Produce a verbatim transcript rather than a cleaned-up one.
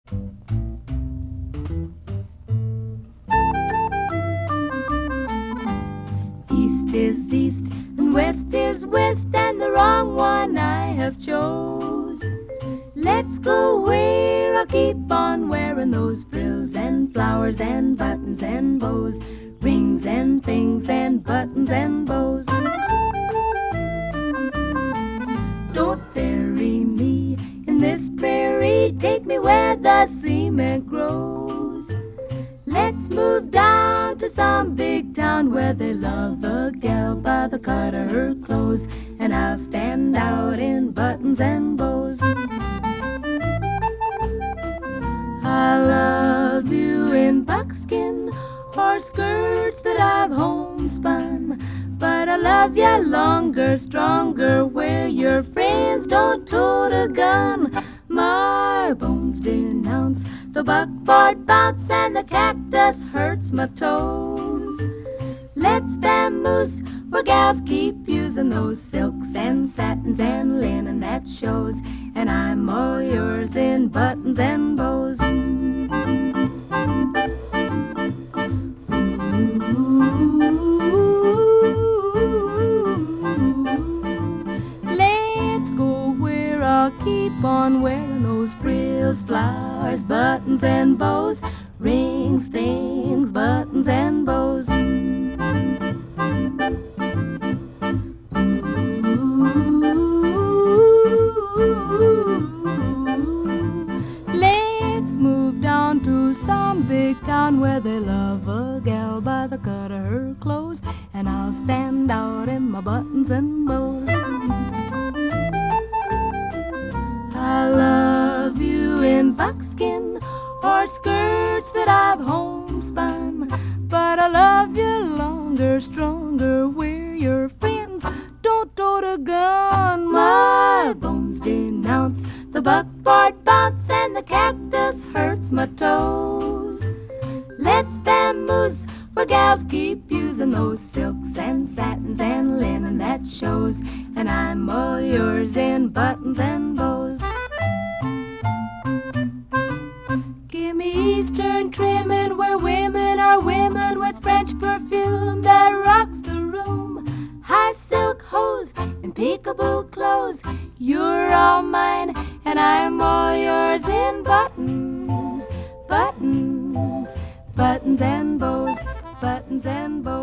East is east and west is west, and the wrong one I have chose. Let's go where I'll keep on wearing those frills and flowers and buttons and bows, rings and things and buttons and bows. Don't bury me in this prairie, take me where the cement grows. Let's move down to some big town where they love a gal by the cut of her clothes, and I'll stand out in buttons and bows. I love you in buckskin or skirts that I've homespun, but I love ya longer, stronger, where your friends don't tote a gun. My bones denounce the buckboard bounce, and the cactus hurts my toes. Let's vamoose where gals keep using those silks and satins and linen that shows, and I'm all yours in buttons and bows. Let's go where I'll keep on wearing those frills, flowers, buttons and bows, rings, things, buttons and bows. Let's move down to some big town where they love a gal by the cut of her clothes, and I'll stand out in my buttons and bows. I love you in buckskin or skirts that I've homespun, but I love you longer, stronger, where your friends don't tote a gun. My bones denounce the buckboard bounce, and the cactus hurts my toes. Let's vamoose where gals keep using those silks and satins and linen that shows, and I'm all yours in buttons and bows. Give me Eastern trimming where women are women, with French perfume that rocks the room, high silk hose and peekaboo clothes. You're all mine and I'm all yours in buttons, buttons, buttons and bows, buttons and bows.